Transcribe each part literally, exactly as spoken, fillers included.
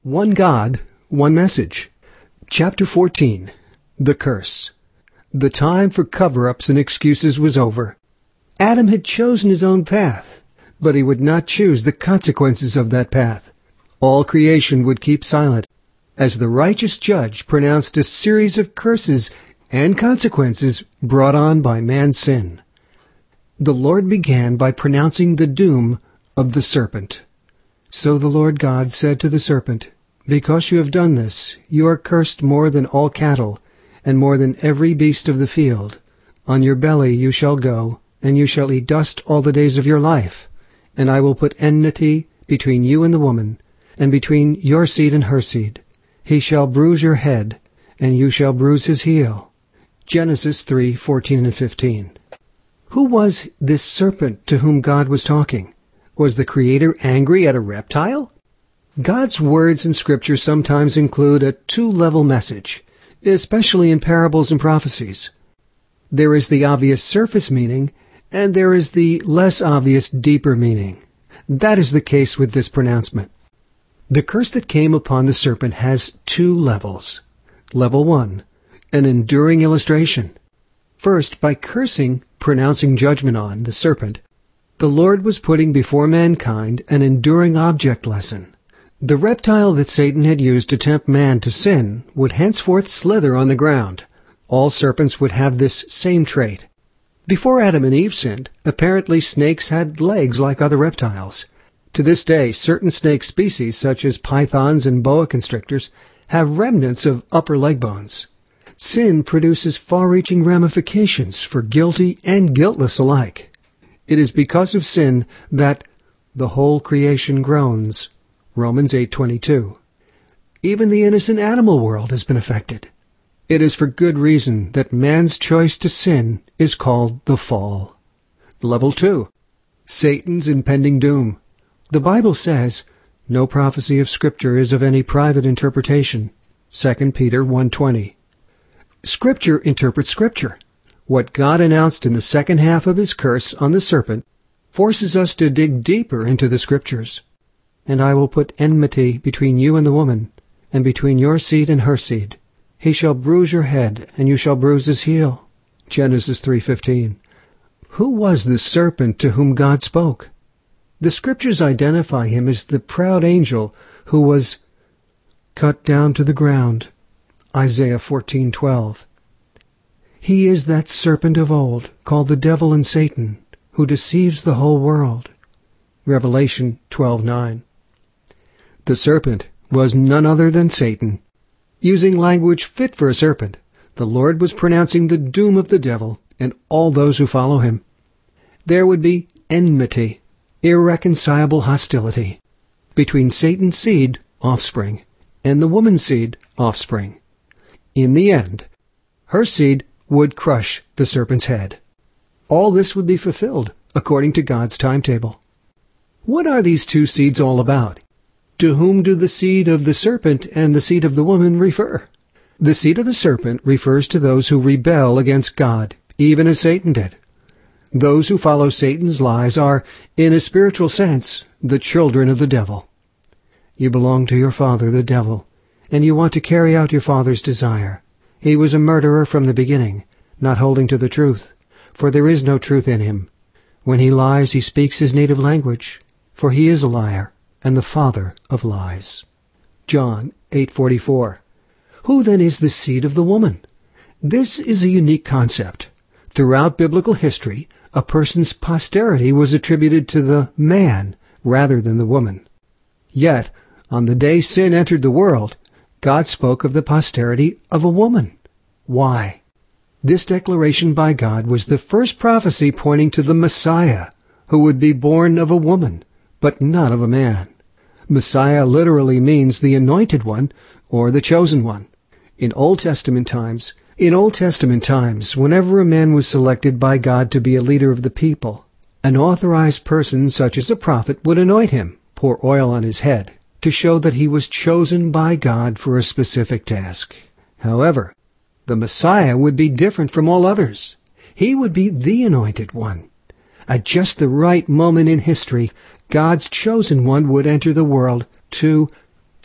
One God, one message. Chapter fourteen. The Curse. The time for cover-ups and excuses was over. Adam had chosen his own path, but he would not choose the consequences of that path. All creation would keep silent, as the righteous judge pronounced a series of curses and consequences brought on by man's sin. The Lord began by pronouncing the doom of the serpent. So the Lord God said to the serpent, "Because you have done this, you are cursed more than all cattle, and more than every beast of the field. On your belly you shall go, and you shall eat dust all the days of your life. And I will put enmity between you and the woman, and between your seed and her seed. He shall bruise your head, and you shall bruise his heel." Genesis three fourteen and fifteen. Who was this serpent to whom God was talking? Was the Creator angry at a reptile? God's words in Scripture sometimes include a two-level message, especially in parables and prophecies. There is the obvious surface meaning, and there is the less obvious deeper meaning. That is the case with this pronouncement. The curse that came upon the serpent has two levels. Level one, an enduring illustration. First, by cursing, pronouncing judgment on, the serpent, the Lord was putting before mankind an enduring object lesson. The reptile that Satan had used to tempt man to sin would henceforth slither on the ground. All serpents would have this same trait. Before Adam and Eve sinned, apparently snakes had legs like other reptiles. To this day, certain snake species, such as pythons and boa constrictors, have remnants of upper leg bones. Sin produces far-reaching ramifications for guilty and guiltless alike. It is because of sin that the whole creation groans. Romans eight twenty-two. Even the innocent animal world has been affected. It is for good reason that man's choice to sin is called the fall. Level two. Satan's impending doom. The Bible says, "No prophecy of Scripture is of any private interpretation." Second Peter one twenty. Scripture interprets Scripture. What God announced in the second half of his curse on the serpent forces us to dig deeper into the Scriptures. "And I will put enmity between you and the woman, and between your seed and her seed. He shall bruise your head, and you shall bruise his heel." Genesis three fifteen. Who was the serpent to whom God spoke? The Scriptures identify him as the proud angel who was cut down to the ground. Isaiah fourteen twelve. He is that serpent of old, called the devil and Satan, who deceives the whole world. Revelation twelve nine. The serpent was none other than Satan. Using language fit for a serpent, the Lord was pronouncing the doom of the devil and all those who follow him. There would be enmity, irreconcilable hostility, between Satan's seed, offspring, and the woman's seed, offspring. In the end, her seed would crush the serpent's head. All this would be fulfilled according to God's timetable. What are these two seeds all about? To whom do the seed of the serpent and the seed of the woman refer? The seed of the serpent refers to those who rebel against God, even as Satan did. Those who follow Satan's lies are, in a spiritual sense, the children of the devil. You belong to your father, the devil, and you want to carry out your father's desire. He was a murderer from the beginning, not holding to the truth, for there is no truth in him. When he lies, he speaks his native language, for he is a liar and the father of lies. John eight forty-four. Who then is the seed of the woman? This is a unique concept. Throughout biblical history, a person's posterity was attributed to the man rather than the woman. Yet, on the day sin entered the world, God spoke of the posterity of a woman. Why? This declaration by God was the first prophecy pointing to the Messiah, who would be born of a woman, but not of a man. Messiah literally means the anointed one or the chosen one. In Old Testament times, in Old Testament times, whenever a man was selected by God to be a leader of the people, an authorized person such as a prophet would anoint him, pour oil on his head, to show that he was chosen by God for a specific task. However, the Messiah would be different from all others. He would be the anointed one. At just the right moment in history, God's chosen one would enter the world to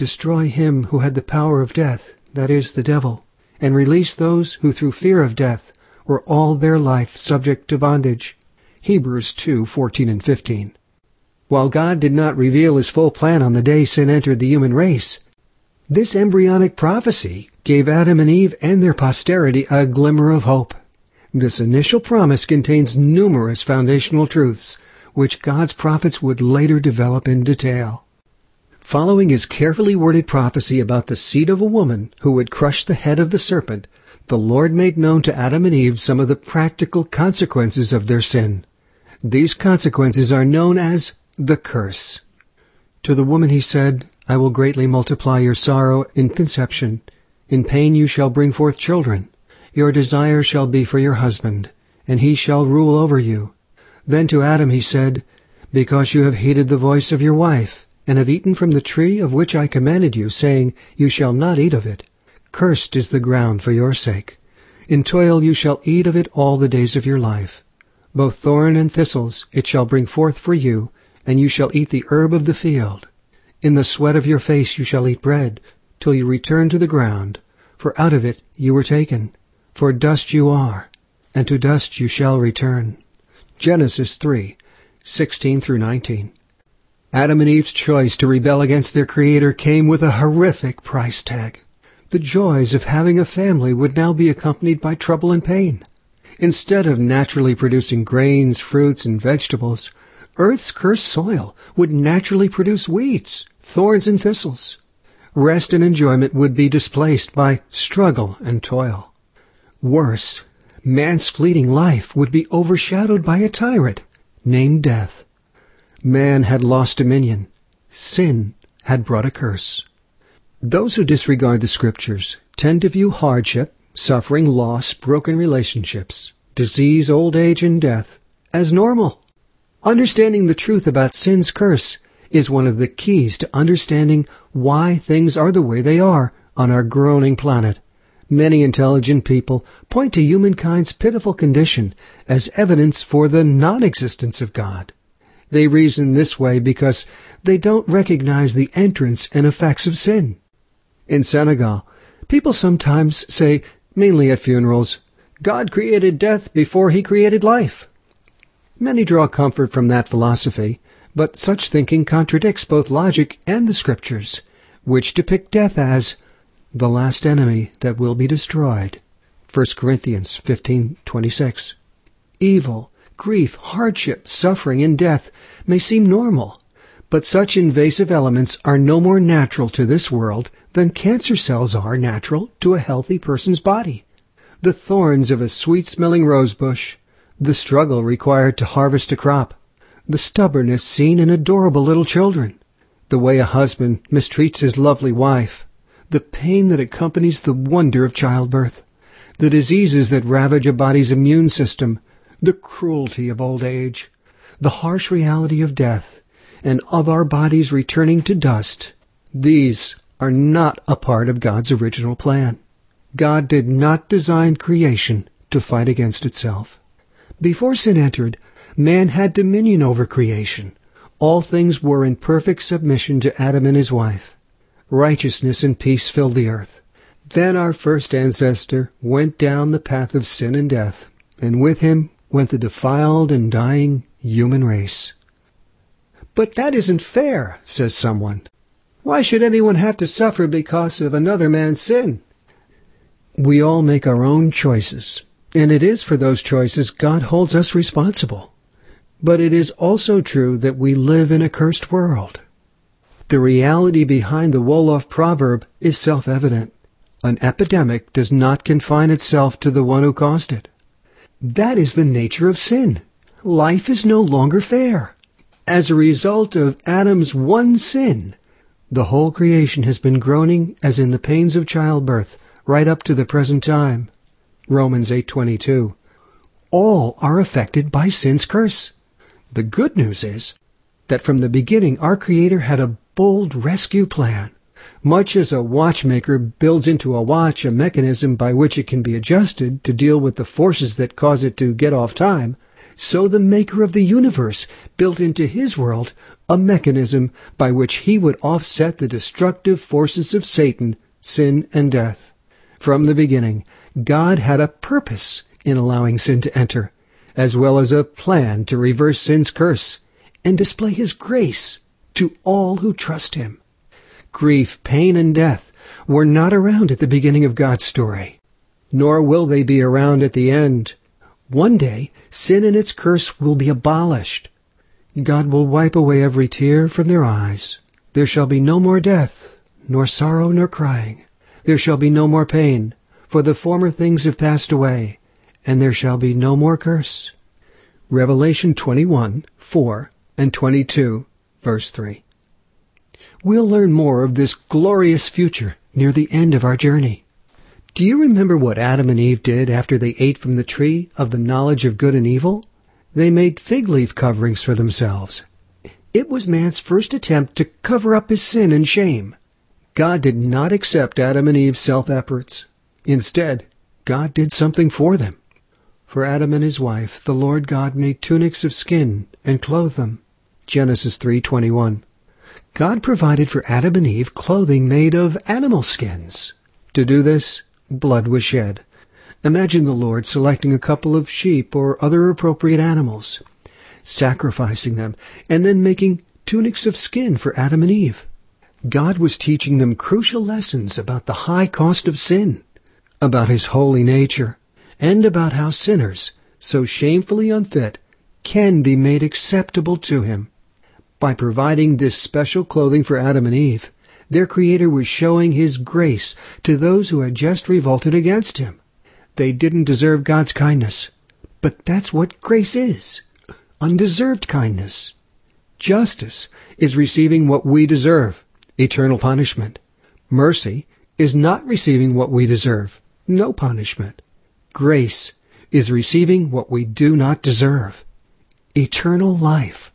destroy him who had the power of death, that is, the devil, and release those who through fear of death were all their life subject to bondage. Hebrews two fourteen and fifteen. While God did not reveal his full plan on the day sin entered the human race, this embryonic prophecy gave Adam and Eve and their posterity a glimmer of hope. This initial promise contains numerous foundational truths, which God's prophets would later develop in detail. Following his carefully worded prophecy about the seed of a woman who would crush the head of the serpent, the Lord made known to Adam and Eve some of the practical consequences of their sin. These consequences are known as the curse. To the woman he said, I will greatly multiply your sorrow in conception. In pain you shall bring forth children. Your desire shall be for your husband, and he shall rule over you. Then to Adam he said, Because you have heeded the voice of your wife, and have eaten from the tree of which I commanded you, saying, You shall not eat of it. Cursed is the ground for your sake. In toil you shall eat of it all the days of your life. Both thorn and thistles it shall bring forth for you, and you shall eat the herb of the field. In the sweat of your face you shall eat bread, till you return to the ground, for out of it you were taken. For dust you are, and to dust you shall return. Genesis three sixteen through nineteen. Adam and Eve's choice to rebel against their Creator came with a horrific price tag. The joys of having a family would now be accompanied by trouble and pain. Instead of naturally producing grains, fruits, and vegetables, Earth's cursed soil would naturally produce weeds, thorns, and thistles. Rest and enjoyment would be displaced by struggle and toil. Worse, man's fleeting life would be overshadowed by a tyrant named death. Man had lost dominion. Sin had brought a curse. Those who disregard the Scriptures tend to view hardship, suffering, loss, broken relationships, disease, old age, and death as normal. Understanding the truth about sin's curse is one of the keys to understanding why things are the way they are on our groaning planet. Many intelligent people point to humankind's pitiful condition as evidence for the non-existence of God. They reason this way because they don't recognize the entrance and effects of sin. In Senegal, people sometimes say, mainly at funerals, God created death before he created life. Many draw comfort from that philosophy, but such thinking contradicts both logic and the Scriptures, which depict death as the last enemy that will be destroyed. First Corinthians fifteen twenty-six. Evil, grief, hardship, suffering, and death may seem normal, but such invasive elements are no more natural to this world than cancer cells are natural to a healthy person's body. The thorns of a sweet-smelling rosebush, the struggle required to harvest a crop, the stubbornness seen in adorable little children, the way a husband mistreats his lovely wife, the pain that accompanies the wonder of childbirth, the diseases that ravage a body's immune system, the cruelty of old age, the harsh reality of death, and of our bodies returning to dust, these are not a part of God's original plan. God did not design creation to fight against itself. Before sin entered, man had dominion over creation. All things were in perfect submission to Adam and his wife. Righteousness and peace filled the earth. Then our first ancestor went down the path of sin and death, and with him went the defiled and dying human race. But that isn't fair, says someone. Why should anyone have to suffer because of another man's sin? We all make our own choices, and it is for those choices God holds us responsible. But it is also true that we live in a cursed world. The reality behind the Wolof proverb is self-evident. An epidemic does not confine itself to the one who caused it. That is the nature of sin. Life is no longer fair. As a result of Adam's one sin, the whole creation has been groaning as in the pains of childbirth right up to the present time. Romans eight twenty-two. All are affected by sin's curse. The good news is that from the beginning our Creator had a bold rescue plan. Much as a watchmaker builds into a watch a mechanism by which it can be adjusted to deal with the forces that cause it to get off time, So the maker of the universe built into his world a mechanism by which he would offset the destructive forces of Satan, sin, and death. From the beginning, God had a purpose in allowing sin to enter, as well as a plan to reverse sin's curse and display his grace to all who trust him. Grief, pain, and death were not around at the beginning of God's story, nor will they be around at the end. One day, sin and its curse will be abolished. God will wipe away every tear from their eyes. There shall be no more death, nor sorrow, nor crying. There shall be no more pain, for the former things have passed away, and there shall be no more curse. Revelation twenty-one, four, and twenty-two, verse three. We'll learn more of this glorious future near the end of our journey. Do you remember what Adam and Eve did after they ate from the tree of the knowledge of good and evil? They made fig leaf coverings for themselves. It was man's first attempt to cover up his sin and shame. God did not accept Adam and Eve's self-efforts. Instead, God did something for them. For Adam and his wife, the Lord God made tunics of skin and clothed them. Genesis three twenty-one. God provided for Adam and Eve clothing made of animal skins. To do this, blood was shed. Imagine the Lord selecting a couple of sheep or other appropriate animals, sacrificing them, and then making tunics of skin for Adam and Eve. God was teaching them crucial lessons about the high cost of sin, about his holy nature, and about how sinners, so shamefully unfit, can be made acceptable to him. By providing this special clothing for Adam and Eve, their Creator was showing his grace to those who had just revolted against him. They didn't deserve God's kindness, but that's what grace is, undeserved kindness. Justice is receiving what we deserve, eternal punishment. Mercy is not receiving what we deserve, no punishment. Grace is receiving what we do not deserve, eternal life.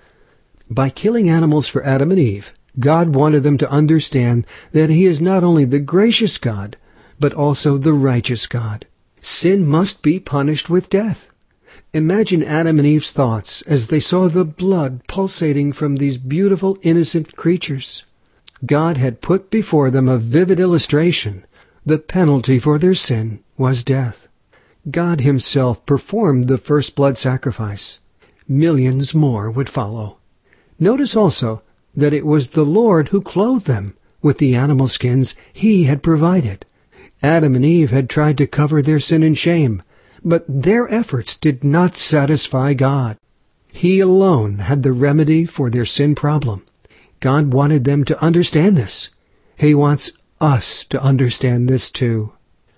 By killing animals for Adam and Eve, God wanted them to understand that he is not only the gracious God, but also the righteous God. Sin must be punished with death. Imagine Adam and Eve's thoughts as they saw the blood pulsating from these beautiful, innocent creatures. God had put before them a vivid illustration. The penalty for their sin was death. God himself performed the first blood sacrifice. Millions more would follow. Notice also that it was the Lord who clothed them with the animal skins he had provided. Adam and Eve had tried to cover their sin and shame, but their efforts did not satisfy God. He alone had the remedy for their sin problem. God wanted them to understand this. He wants us to understand this too.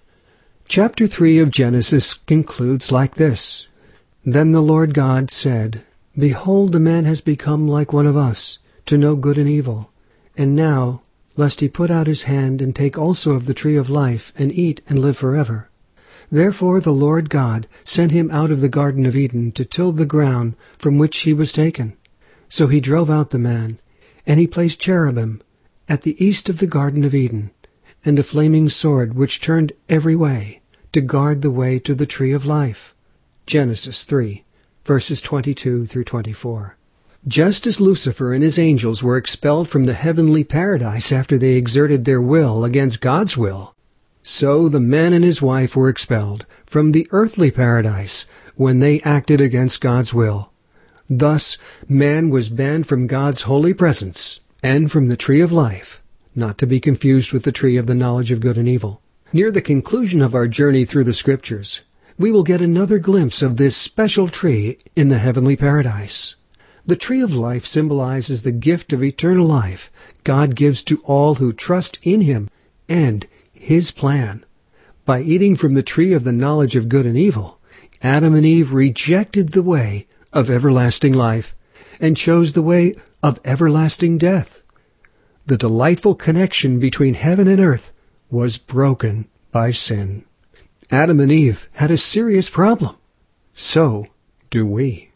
Chapter three of Genesis concludes like this. Then the Lord God said, Behold, the man has become like one of us, to know good and evil. And now, lest he put out his hand and take also of the tree of life, and eat and live forever. Therefore the Lord God sent him out of the Garden of Eden to till the ground from which he was taken. So he drove out the man, and he placed cherubim at the east of the Garden of Eden, and a flaming sword which turned every way, to guard the way to the tree of life. Genesis three, verses twenty-two through twenty-four. Just as Lucifer and his angels were expelled from the heavenly paradise after they exerted their will against God's will, so the man and his wife were expelled from the earthly paradise when they acted against God's will. Thus, man was banned from God's holy presence and from the tree of life, not to be confused with the tree of the knowledge of good and evil. Near the conclusion of our journey through the Scriptures, we will get another glimpse of this special tree in the heavenly paradise. The tree of life symbolizes the gift of eternal life God gives to all who trust in him and his plan. By eating from the tree of the knowledge of good and evil, Adam and Eve rejected the way of everlasting life and chose the way of everlasting death. The delightful connection between heaven and earth was broken by sin. Adam and Eve had a serious problem. So do we.